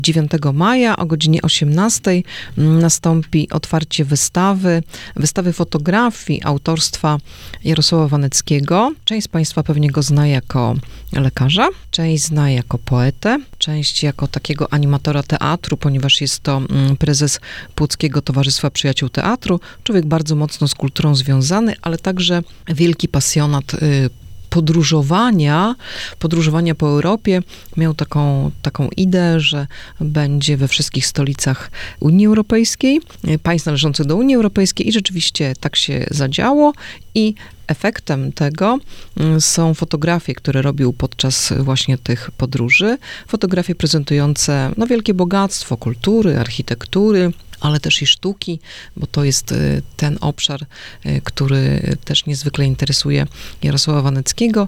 9 maja o godzinie 18 nastąpi otwarcie wystawy fotografii autorstwa Jarosława Waneckiego. Część z Państwa pewnie go zna jako lekarza, część zna jako poetę, część jako takiego animatora teatru, ponieważ jest to prezes Płockiego Towarzystwa Przyjaciół Teatru. Człowiek bardzo mocno z kulturą związany, ale także wielki pasjonat podróżowania po Europie. Miał taką ideę, że będzie we wszystkich stolicach Unii Europejskiej, państw należących do Unii Europejskiej i rzeczywiście tak się zadziało i efektem tego są fotografie, które robił podczas właśnie tych podróży. Fotografie prezentujące wielkie bogactwo kultury, architektury, ale też i sztuki, bo to jest ten obszar, który też niezwykle interesuje Jarosława Waneckiego.